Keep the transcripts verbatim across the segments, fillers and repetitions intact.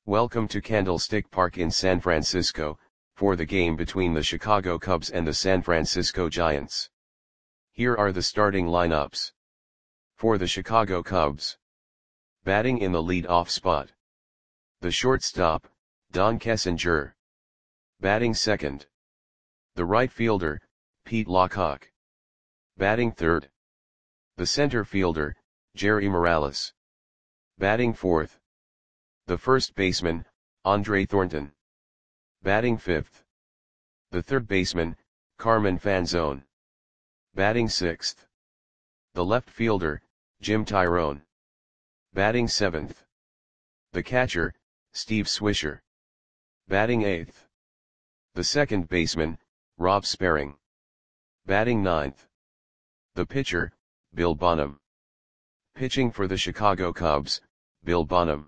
Welcome to Candlestick Park in San Francisco, for the game between the Chicago Cubs and the San Francisco Giants. Here are the starting lineups. For the Chicago Cubs. Batting in the lead-off spot. The shortstop, Don Kessinger. Batting second. The right fielder, Pete Lockhawk. Batting third. The center fielder, Jerry Morales. Batting fourth. The first baseman, Andre Thornton. Batting fifth. The third baseman, Carmen Fanzone. Batting sixth. The left fielder, Jim Tyrone. Batting seventh. The catcher, Steve Swisher. Batting eighth. The second baseman, Rob Sparring. Batting ninth. The pitcher, Bill Bonham. Pitching for the Chicago Cubs, Bill Bonham.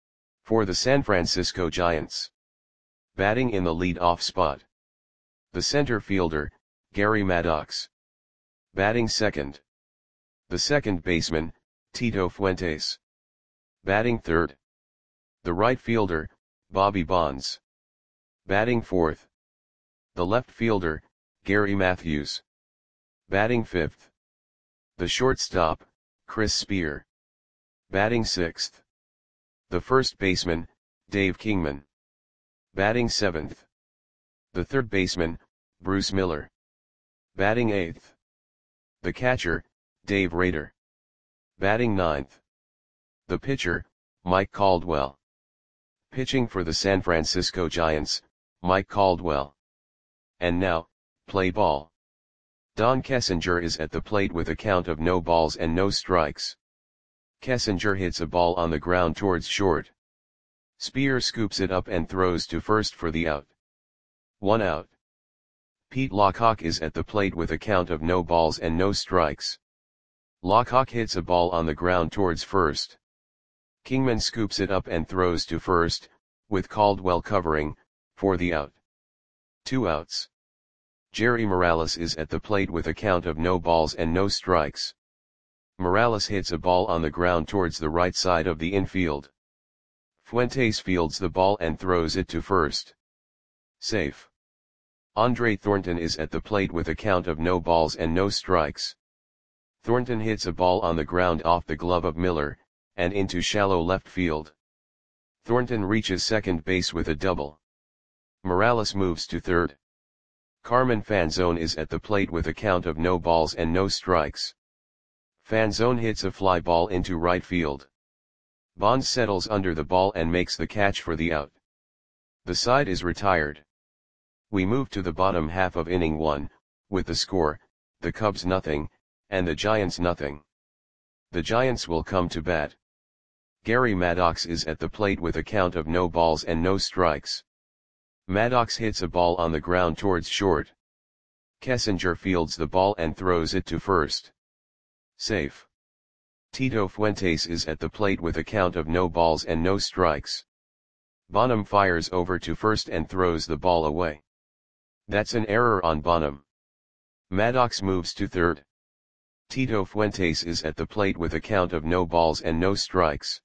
For the San Francisco Giants. Batting in the lead-off spot. The center fielder, Gary Maddox. Batting second. The second baseman, Tito Fuentes. Batting third. The right fielder, Bobby Bonds. Batting fourth. The left fielder, Gary Matthews. Batting fifth. The shortstop, Chris Spear. Batting sixth. The first baseman, Dave Kingman. Batting seventh. The third baseman, Bruce Miller. Batting eighth. The catcher, Dave Rader. Batting ninth. The pitcher, Mike Caldwell. Pitching for the San Francisco Giants, Mike Caldwell. And now, play ball. Don Kessinger is at the plate with a count of no balls and no strikes. Kessinger hits a ball on the ground towards short. Spear scoops it up and throws to first for the out. One out. Pete Lockhawk is at the plate with a count of no balls and no strikes. Lockhawk hits a ball on the ground towards first. Kingman scoops it up and throws to first, with Caldwell covering, for the out. Two outs. Jerry Morales is at the plate with a count of no balls and no strikes. Morales hits a ball on the ground towards the right side of the infield. Fuentes fields the ball and throws it to first. Safe. Andre Thornton is at the plate with a count of no balls and no strikes. Thornton hits a ball on the ground off the glove of Miller, and into shallow left field. Thornton reaches second base with a double. Morales moves to third. Carmen Fanzone is at the plate with a count of no balls and no strikes. Fanzone hits a fly ball into right field. Bonds settles under the ball and makes the catch for the out. The side is retired. We move to the bottom half of inning one, with the score, the Cubs nothing, and the Giants nothing. The Giants will come to bat. Gary Maddox is at the plate with a count of no balls and no strikes. Maddox hits a ball on the ground towards short. Kessinger fields the ball and throws it to first. Safe. Tito Fuentes is at the plate with a count of no balls and no strikes. Bonham fires over to first and throws the ball away. That's an error on Bonham. Maddox moves to third. Tito Fuentes is at the plate with a count of no balls and no strikes.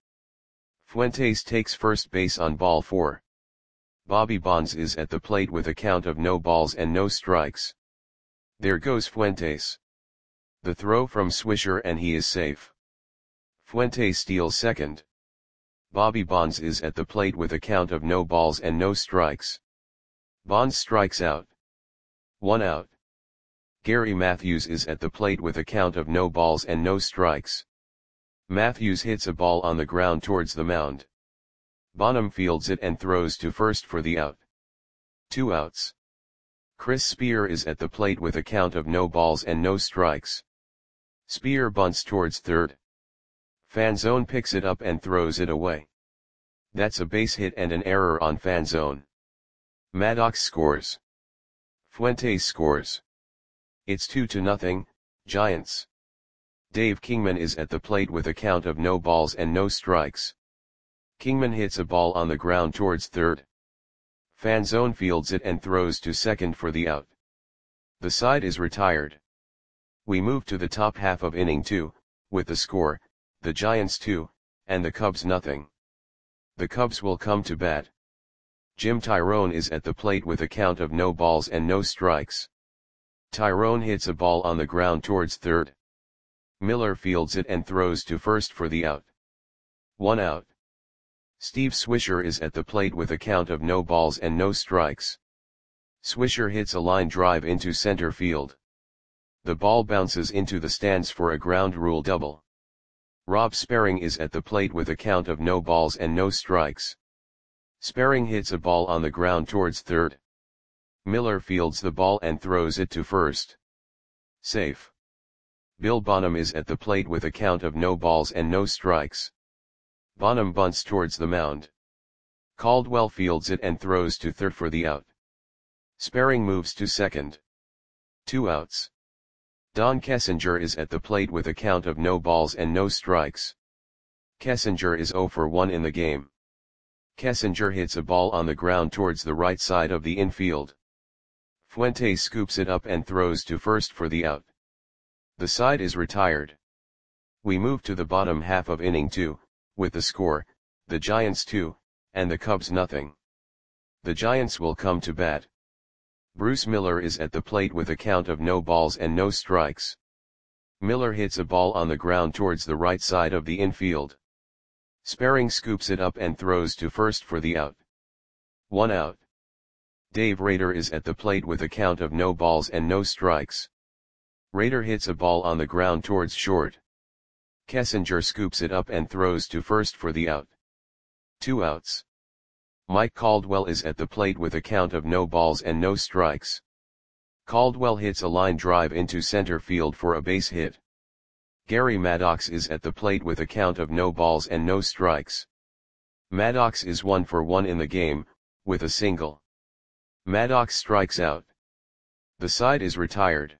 Fuentes takes first base on ball four. Bobby Bonds is at the plate with a count of no balls and no strikes. There goes Fuentes. The throw from Swisher and he is safe. Fuentes steals second. Bobby Bonds is at the plate with a count of no balls and no strikes. Bonds strikes out. One out. Gary Matthews is at the plate with a count of no balls and no strikes. Matthews hits a ball on the ground towards the mound. Bonham fields it and throws to first for the out. Two outs. Chris Spear is at the plate with a count of no balls and no strikes. Spear bunts towards third. Fanzone picks it up and throws it away. That's a base hit and an error on Fanzone. Maddox scores. Fuentes scores. It's two to nothing, Giants. Dave Kingman is at the plate with a count of no balls and no strikes. Kingman hits a ball on the ground towards third. Fanzone fields it and throws to second for the out. The side is retired. We move to the top half of inning two, with the score, the Giants two, and the Cubs nothing. The Cubs will come to bat. Jim Tyrone is at the plate with a count of no balls and no strikes. Tyrone hits a ball on the ground towards third. Miller fields it and throws to first for the out. One out. Steve Swisher is at the plate with a count of no balls and no strikes. Swisher hits a line drive into center field. The ball bounces into the stands for a ground rule double. Rob Sparring is at the plate with a count of no balls and no strikes. Sparring hits a ball on the ground towards third. Miller fields the ball and throws it to first. Safe. Bill Bonham is at the plate with a count of no balls and no strikes. Bonham bunts towards the mound. Caldwell fields it and throws to third for the out. Sparring moves to second. Two outs. Don Kessinger is at the plate with a count of no balls and no strikes. Kessinger is zero for one in the game. Kessinger hits a ball on the ground towards the right side of the infield. Fuentes scoops it up and throws to first for the out. The side is retired. We move to the bottom half of inning two, with the score, the Giants two, and the Cubs nothing. The Giants will come to bat. Bruce Miller is at the plate with a count of no balls and no strikes. Miller hits a ball on the ground towards the right side of the infield. Sparring scoops it up and throws to first for the out. One out. Dave Rader is at the plate with a count of no balls and no strikes. Rader hits a ball on the ground towards short. Kessinger scoops it up and throws to first for the out. Two outs. Mike Caldwell is at the plate with a count of no balls and no strikes. Caldwell hits a line drive into center field for a base hit. Gary Maddox is at the plate with a count of no balls and no strikes. Maddox is one for one in the game, with a single. Maddox strikes out. The side is retired.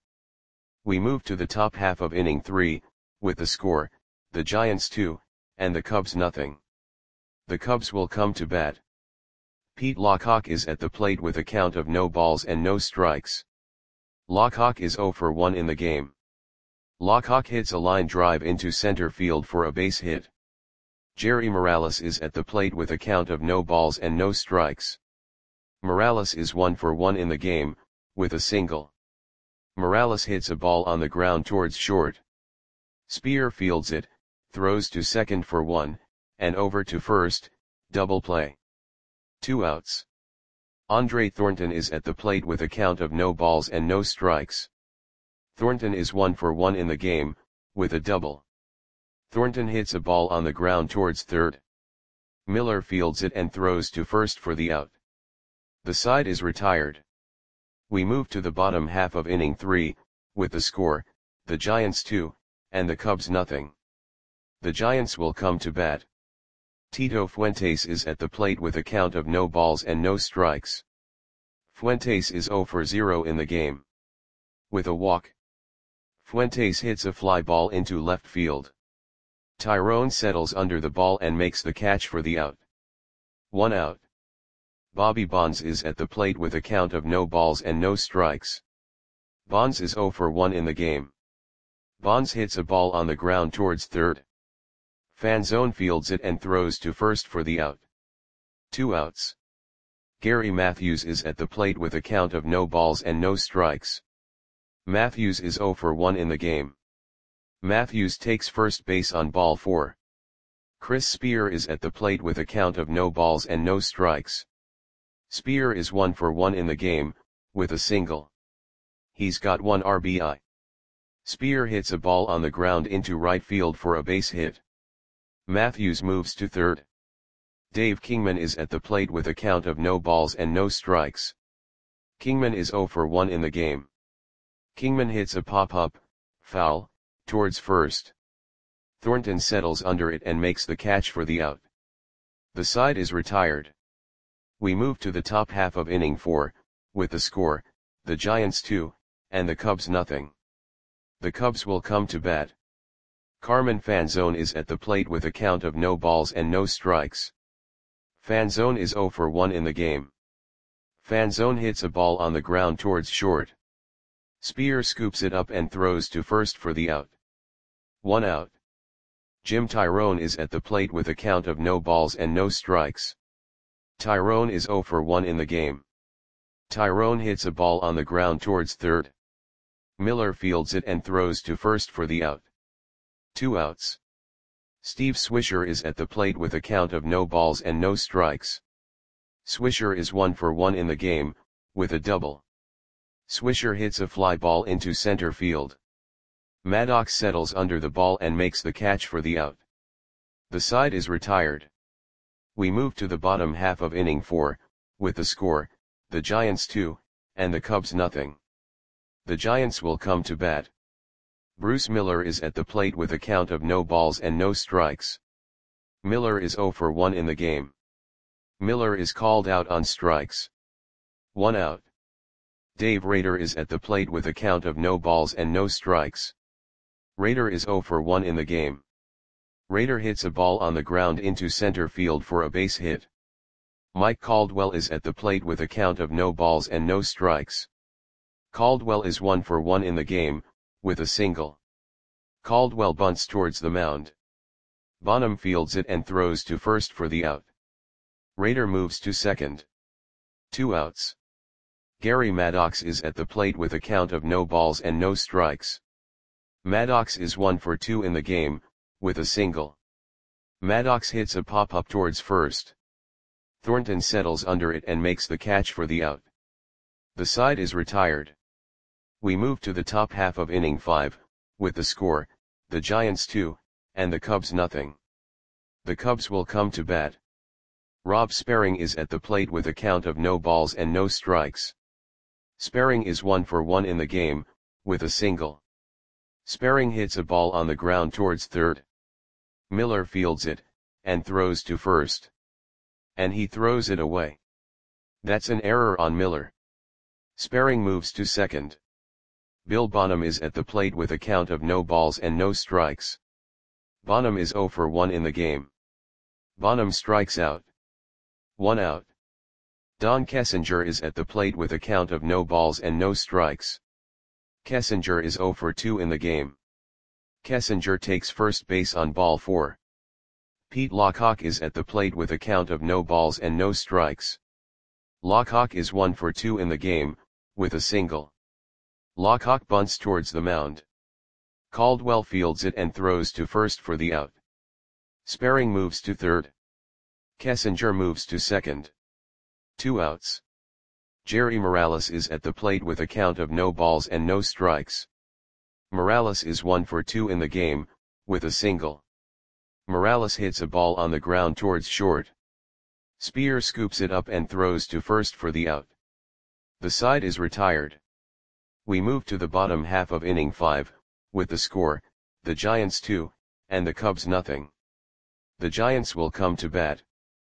We move to the top half of inning three, with the score, the Giants two, and the Cubs nothing. The Cubs will come to bat. Pete Lockhawk is at the plate with a count of no balls and no strikes. Lockhawk is zero for one in the game. Lockhawk hits a line drive into center field for a base hit. Jerry Morales is at the plate with a count of no balls and no strikes. Morales is one for one in the game, with a single. Morales hits a ball on the ground towards short. Spear fields it, throws to second for one, and over to first, double play. Two outs. Andre Thornton is at the plate with a count of no balls and no strikes. Thornton is one for one in the game, with a double. Thornton hits a ball on the ground towards third. Miller fields it and throws to first for the out. The side is retired. We move to the bottom half of inning three, with the score, the Giants two, and the Cubs nothing. The Giants will come to bat. Tito Fuentes is at the plate with a count of no balls and no strikes. Fuentes is zero for zero in the game. With a walk. Fuentes hits a fly ball into left field. Tyrone settles under the ball and makes the catch for the out. One out. Bobby Bonds is at the plate with a count of no balls and no strikes. Bonds is zero for one in the game. Bonds hits a ball on the ground towards third. Fanzone fields it and throws to first for the out. Two outs. Gary Matthews is at the plate with a count of no balls and no strikes. Matthews is zero for one in the game. Matthews takes first base on ball four. Chris Spear is at the plate with a count of no balls and no strikes. Spear is one for one in the game, with a single. He's got one R B I. Spear hits a ball on the ground into right field for a base hit. Matthews moves to third. Dave Kingman is at the plate with a count of no balls and no strikes. Kingman is zero for one in the game. Kingman hits a pop-up, foul, towards first. Thornton settles under it and makes the catch for the out. The side is retired. We move to the top half of inning four, with the score, the Giants two, and the Cubs nothing. The Cubs will come to bat. Carmen Fanzone is at the plate with a count of no balls and no strikes. Fanzone is zero for one in the game. Fanzone hits a ball on the ground towards short. Spear scoops it up and throws to first for the out. One out. Jim Tyrone is at the plate with a count of no balls and no strikes. Tyrone is zero for one in the game. Tyrone hits a ball on the ground towards third. Miller fields it and throws to first for the out. Two outs. Steve Swisher is at the plate with a count of no balls and no strikes. Swisher is one for one in the game, with a double. Swisher hits a fly ball into center field. Maddox settles under the ball and makes the catch for the out. The side is retired. We move to the bottom half of inning four, with the score, the Giants two, and the Cubs nothing. The Giants will come to bat. Bruce Miller is at the plate with a count of no balls and no strikes. Miller is zero for one in the game. Miller is called out on strikes. One out. Dave Rader is at the plate with a count of no balls and no strikes. Rader is zero for one in the game. Rader hits a ball on the ground into center field for a base hit. Mike Caldwell is at the plate with a count of no balls and no strikes. Caldwell is one for one in the game, with a single. Caldwell bunts towards the mound. Bonham fields it and throws to first for the out. Rader moves to second. Two outs. Gary Maddox is at the plate with a count of no balls and no strikes. Maddox is one for two in the game, with a single. Maddox hits a pop-up towards first. Thornton settles under it and makes the catch for the out. The side is retired. We move to the top half of inning five, with the score, the Giants two, and the Cubs nothing. The Cubs will come to bat. Rob Sperring is at the plate with a count of no balls and no strikes. Sperring is one for one in the game, with a single. Sperring hits a ball on the ground towards third. Miller fields it, and throws to first. And he throws it away. That's an error on Miller. Sperring moves to second. Bill Bonham is at the plate with a count of no balls and no strikes. Bonham is zero for one in the game. Bonham strikes out. One out. Don Kessinger is at the plate with a count of no balls and no strikes. Kessinger is zero for two in the game. Kessinger takes first base on ball four. Pete Lockhawk is at the plate with a count of no balls and no strikes. Lockhawk is one for two in the game, with a single. Lockhawk bunts towards the mound. Caldwell fields it and throws to first for the out. Sperring moves to third. Kessinger moves to second. Two outs. Jerry Morales is at the plate with a count of no balls and no strikes. Morales is one for two in the game, with a single. Morales hits a ball on the ground towards short. Spear scoops it up and throws to first for the out. The side is retired. We move to the bottom half of inning five, with the score, the Giants two, and the Cubs nothing. The Giants will come to bat.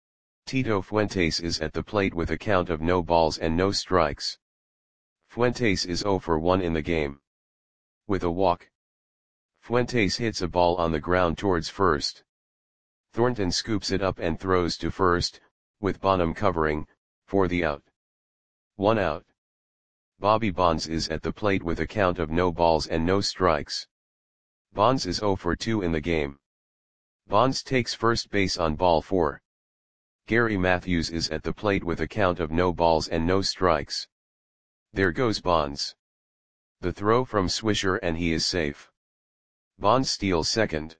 Tito Fuentes is at the plate with a count of no balls and no strikes. Fuentes is zero for one in the game. With a walk. Fuentes hits a ball on the ground towards first. Thornton scoops it up and throws to first, with Bonham covering, for the out. One out. Bobby Bonds is at the plate with a count of no balls and no strikes. Bonds is zero for two in the game. Bonds takes first base on ball four. Gary Matthews is at the plate with a count of no balls and no strikes. There goes Bonds. The throw from Swisher and he is safe. Bonds steals second.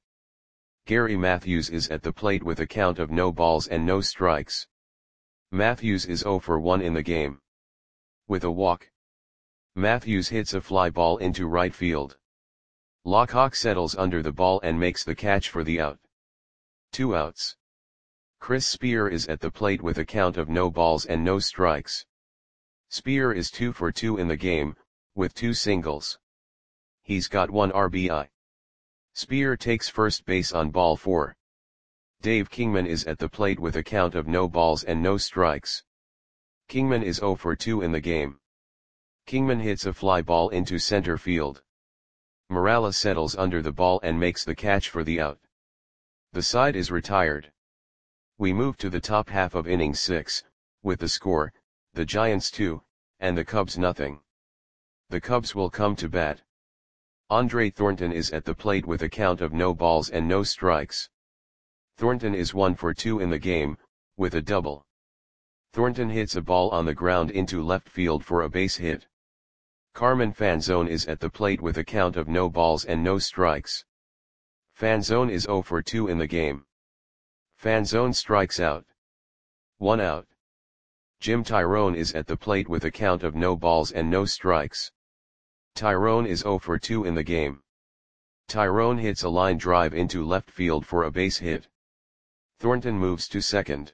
Gary Matthews is at the plate with a count of no balls and no strikes. Matthews is zero for one in the game. With a walk. Matthews hits a fly ball into right field. Lockhawk settles under the ball and makes the catch for the out. Two outs. Chris Spear is at the plate with a count of no balls and no strikes. Spear is two for two in the game, with two singles. He's got one R B I. Spear takes first base on ball four. Dave Kingman is at the plate with a count of no balls and no strikes. Kingman is zero for two in the game. Kingman hits a fly ball into center field. Morales settles under the ball and makes the catch for the out. The side is retired. We move to the top half of inning six, with the score, the Giants two, and the Cubs nothing. The Cubs will come to bat. Andre Thornton is at the plate with a count of no balls and no strikes. Thornton is one for two in the game, with a double. Thornton hits a ball on the ground into left field for a base hit. Carmen Fanzone is at the plate with a count of no balls and no strikes. Fanzone is zero for two in the game. Fanzone strikes out. One out. Jim Tyrone is at the plate with a count of no balls and no strikes. Tyrone is zero for two in the game. Tyrone hits a line drive into left field for a base hit. Thornton moves to second.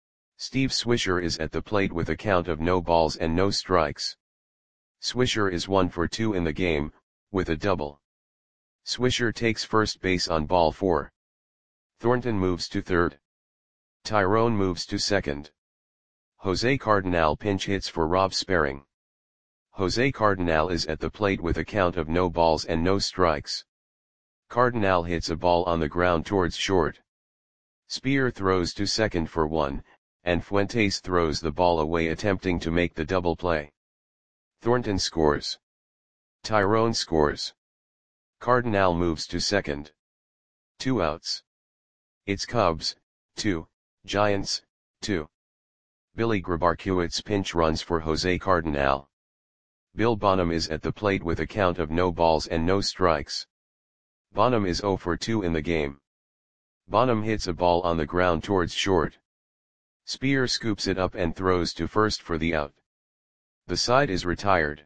Steve Swisher is at the plate with a count of no balls and no strikes. Swisher is one for two in the game, with a double. Swisher takes first base on ball four. Thornton moves to third. Tyrone moves to second. Jose Cardinal pinch hits for Rob Sparring. Jose Cardinal is at the plate with a count of no balls and no strikes. Cardinal hits a ball on the ground towards short. Spear throws to second for one, and Fuentes throws the ball away attempting to make the double play. Thornton scores. Tyrone scores. Cardinal moves to second. Two outs. It's Cubs, two, Giants, two. Billy Grabarkiewicz pinch runs for Jose Cardinal. Bill Bonham is at the plate with a count of no balls and no strikes. Bonham is zero for two in the game. Bonham hits a ball on the ground towards short. Spear scoops it up and throws to first for the out. The side is retired.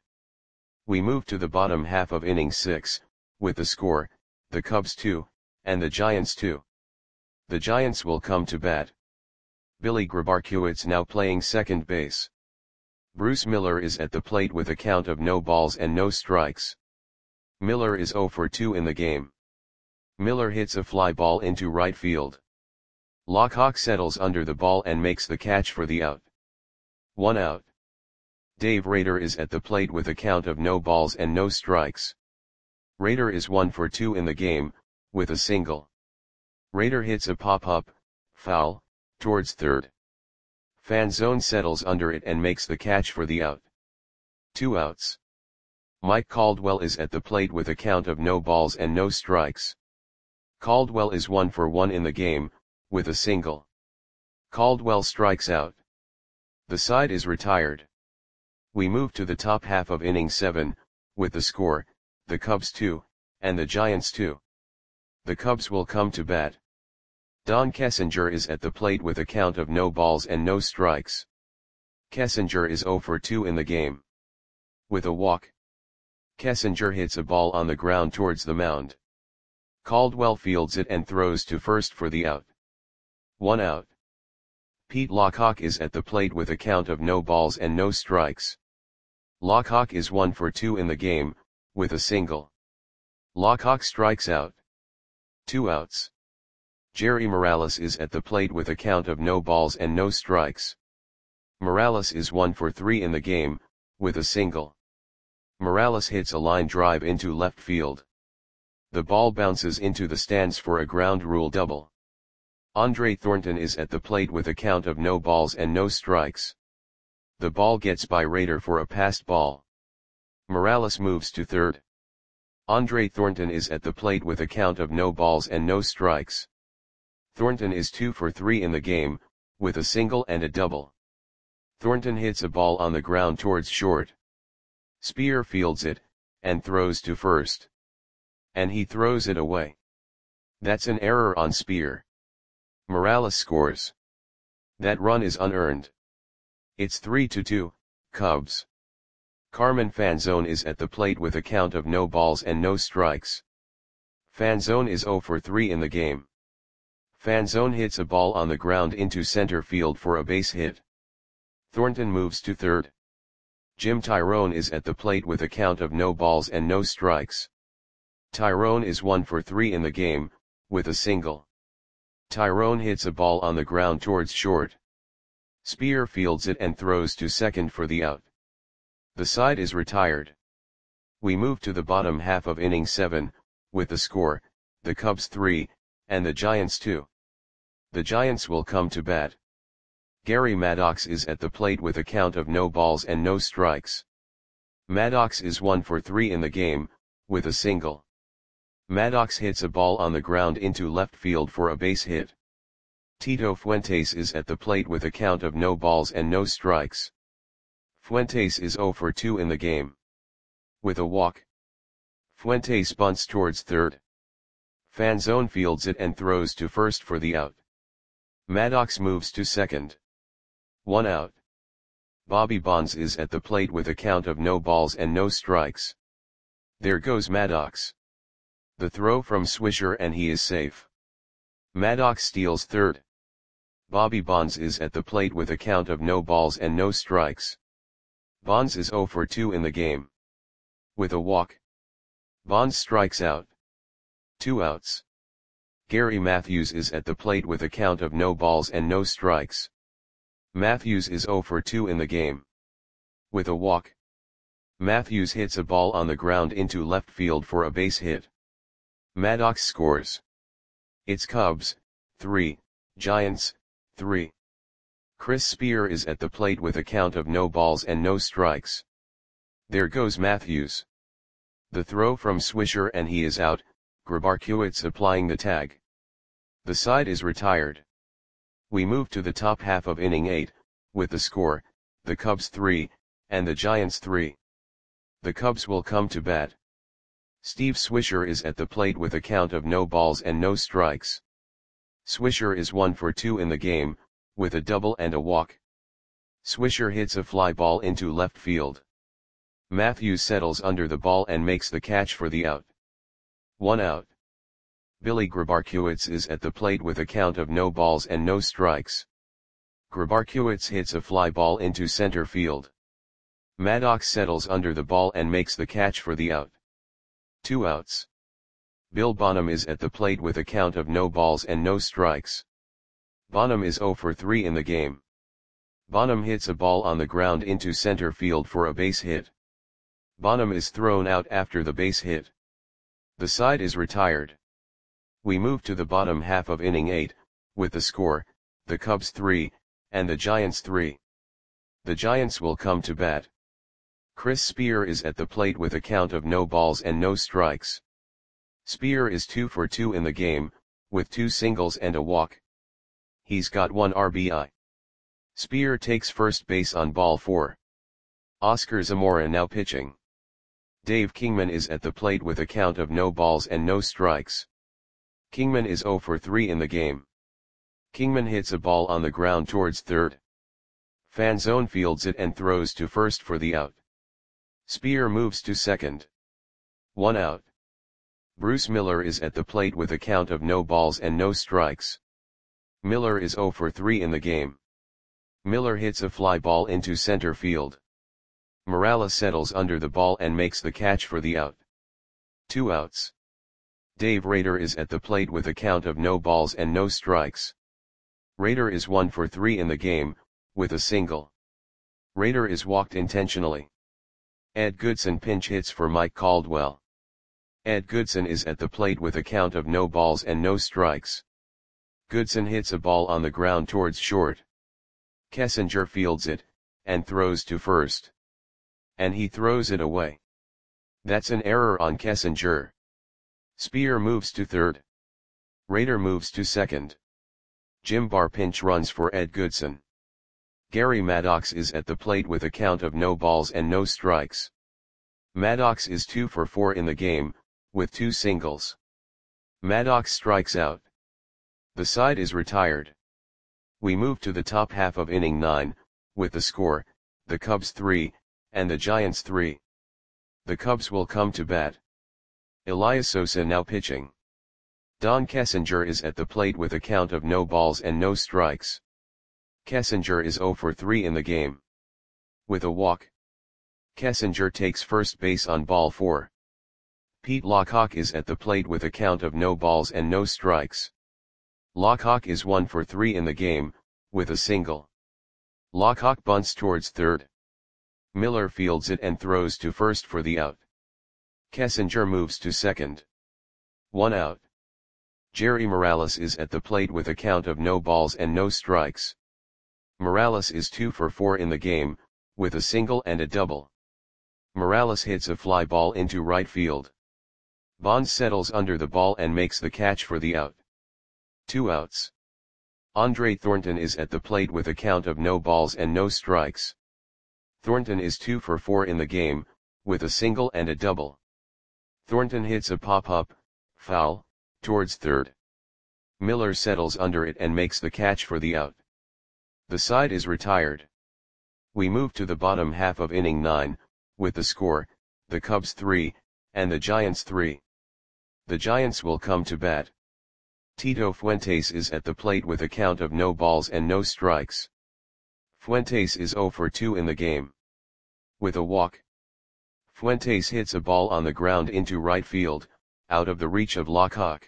We move to the bottom half of inning six, with the score, the Cubs two, and the Giants two. The Giants will come to bat. Billy Grabarkiewicz now playing second base. Bruce Miller is at the plate with a count of no balls and no strikes. Miller is zero for two in the game. Miller hits a fly ball into right field. Lockhawk settles under the ball and makes the catch for the out. One out. Dave Rader is at the plate with a count of no balls and no strikes. Rader is one for two in the game, with a single. Rader hits a pop-up, foul, towards third. Fanzone settles under it and makes the catch for the out. Two outs. Mike Caldwell is at the plate with a count of no balls and no strikes. Caldwell is one for one in the game, with a single. Caldwell strikes out. The side is retired. We move to the top half of inning seven, with the score, the Cubs two, and the Giants two. The Cubs will come to bat. Don Kessinger is at the plate with a count of no balls and no strikes. Kessinger is zero for two in the game. With a walk. Kessinger hits a ball on the ground towards the mound. Caldwell fields it and throws to first for the out. One out. Pete Lockhawk is at the plate with a count of no balls and no strikes. Lockhawk is one for two in the game, with a single. Lockhawk strikes out. Two outs. Jerry Morales is at the plate with a count of no balls and no strikes. Morales is one for three in the game, with a single. Morales hits a line drive into left field. The ball bounces into the stands for a ground rule double. Andre Thornton is at the plate with a count of no balls and no strikes. The ball gets by Rader for a passed ball. Morales moves to third. Andre Thornton is at the plate with a count of no balls and no strikes. Thornton is two for three in the game, with a single and a double. Thornton hits a ball on the ground towards short. Spear fields it, and throws to first. And he throws it away. That's an error on Spear. Morales scores. That run is unearned. It's three to two, Cubs. Carmen Fanzone is at the plate with a count of no balls and no strikes. Fanzone is zero for three in the game. Fanzone hits a ball on the ground into center field for a base hit. Thornton moves to third. Jim Tyrone is at the plate with a count of no balls and no strikes. Tyrone is one for three in the game, with a single. Tyrone hits a ball on the ground towards short. Spear fields it and throws to second for the out. The side is retired. We move to the bottom half of inning seven, with the score, the Cubs three, and the Giants two. The Giants will come to bat. Gary Maddox is at the plate with a count of no balls and no strikes. Maddox is one for three in the game, with a single. Maddox hits a ball on the ground into left field for a base hit. Tito Fuentes is at the plate with a count of no balls and no strikes. Fuentes is zero for two in the game. With a walk. Fuentes bunts towards third. Fanzone fields it and throws to first for the out. Maddox moves to second. One out. Bobby Bonds is at the plate with a count of no balls and no strikes. There goes Maddox. The throw from Swisher and he is safe. Maddox steals third. Bobby Bonds is at the plate with a count of no balls and no strikes. Bonds is zero for two in the game. With a walk. Bonds strikes out. Two outs. Gary Matthews is at the plate with a count of no balls and no strikes. Matthews is zero for two in the game. With a walk. Matthews hits a ball on the ground into left field for a base hit. Maddox scores. It's Cubs, three, Giants, three. Chris Spear is at the plate with a count of no balls and no strikes. There goes Matthews. The throw from Swisher and he is out, Grabarkiewicz applying the tag. The side is retired. We move to the top half of inning eight, with the score, the Cubs three, and the Giants three. The Cubs will come to bat. Steve Swisher is at the plate with a count of no balls and no strikes. Swisher is one for two in the game, with a double and a walk. Swisher hits a fly ball into left field. Matthews settles under the ball and makes the catch for the out. One out. Billy Grabarkiewicz is at the plate with a count of no balls and no strikes. Grabarkiewicz hits a fly ball into center field. Maddox settles under the ball and makes the catch for the out. Two outs. Bill Bonham is at the plate with a count of no balls and no strikes. Bonham is zero for three in the game. Bonham hits a ball on the ground into center field for a base hit. Bonham is thrown out after the base hit. The side is retired. We move to the bottom half of inning eight, with the score, the Cubs three, and the Giants three. The Giants will come to bat. Chris Spear is at the plate with a count of no balls and no strikes. Spear is two for two in the game, with two singles and a walk. He's got one R B I. Spear takes first base on ball four. Oscar Zamora now pitching. Dave Kingman is at the plate with a count of no balls and no strikes. Kingman is zero for three in the game. Kingman hits a ball on the ground towards third. Fanzone fields it and throws to first for the out. Spear moves to second. One out. Bruce Miller is at the plate with a count of no balls and no strikes. Miller is zero for three in the game. Miller hits a fly ball into center field. Morales settles under the ball and makes the catch for the out. Two outs. Dave Rader is at the plate with a count of no balls and no strikes. Rader is one for three in the game, with a single. Rader is walked intentionally. Ed Goodson pinch hits for Mike Caldwell. Ed Goodson is at the plate with a count of no balls and no strikes. Goodson hits a ball on the ground towards short. Kessinger fields it, and throws to first. And he throws it away. That's an error on Kessinger. Spear moves to third. Rader moves to second. Jim Barr pinch runs for Ed Goodson. Gary Maddox is at the plate with a count of no balls and no strikes. Maddox is two for four in the game, with two singles. Maddox strikes out. The side is retired. We move to the top half of inning nine, with the score, the Cubs three, and the Giants three. The Cubs will come to bat. Elias Sosa now pitching. Don Kessinger is at the plate with a count of no balls and no strikes. Kessinger is zero for three in the game. With a walk. Kessinger takes first base on ball four. Pete Lockhawk is at the plate with a count of no balls and no strikes. Lockhawk is one for three in the game, with a single. Lockhawk bunts towards third. Miller fields it and throws to first for the out. Kessinger moves to second. One out. Jerry Morales is at the plate with a count of no balls and no strikes. Morales is two for four in the game, with a single and a double. Morales hits a fly ball into right field. Bonds settles under the ball and makes the catch for the out. Two outs. Andre Thornton is at the plate with a count of no balls and no strikes. Thornton is two for four in the game, with a single and a double. Thornton hits a pop-up, foul, towards third. Miller settles under it and makes the catch for the out. The side is retired. We move to the bottom half of inning nine, with the score, the Cubs three, and the Giants three. The Giants will come to bat. Tito Fuentes is at the plate with a count of no balls and no strikes. Fuentes is zero for two in the game. With a walk. Fuentes hits a ball on the ground into right field, out of the reach of Lockhawk.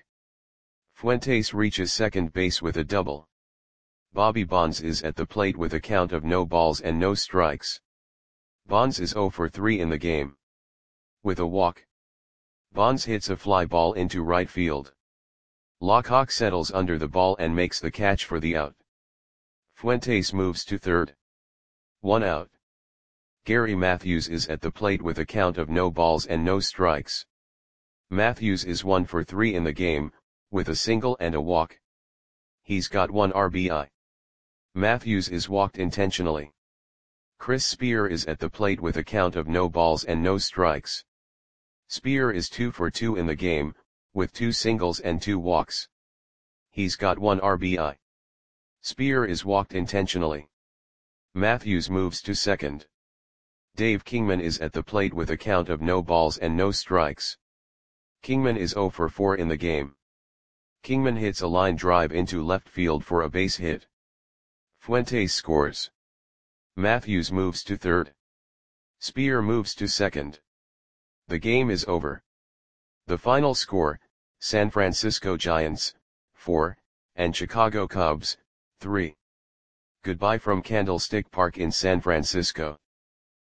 Fuentes reaches second base with a double. Bobby Bonds is at the plate with a count of no balls and no strikes. Bonds is zero for three in the game. With a walk. Bonds hits a fly ball into right field. Lockhawk settles under the ball and makes the catch for the out. Fuentes moves to third. One out. Gary Matthews is at the plate with a count of no balls and no strikes. Matthews is one for three in the game, with a single and a walk. He's got one R B I. Matthews is walked intentionally. Chris Spear is at the plate with a count of no balls and no strikes. Spear is two for two in the game, with two singles and two walks. He's got one R B I. Spear is walked intentionally. Matthews moves to second. Dave Kingman is at the plate with a count of no balls and no strikes. Kingman is zero for four in the game. Kingman hits a line drive into left field for a base hit. Fuentes scores. Matthews moves to third. Spear moves to second. The game is over. The final score, San Francisco Giants, four, and Chicago Cubs, three. Goodbye from Candlestick Park in San Francisco.